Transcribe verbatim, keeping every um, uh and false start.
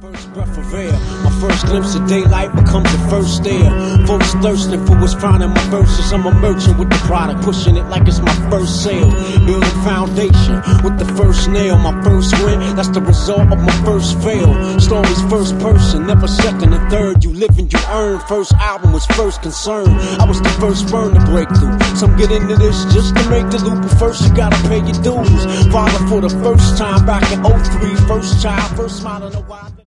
First breath of air, my first glimpse of daylight becomes the first stare. Folks thirsting for what's found in my verses. I'm a merchant with the product, pushing it like it's my first sale. Building foundation with the first nail. My first win, that's the result of my first fail. Stories first person, never second or third. You live and you earn. First album was first concern. I was the first burn to break through. Some get into this just to make the loop, but first you gotta pay your dues. Father for the first time back in oh three, first child, first smile in a while.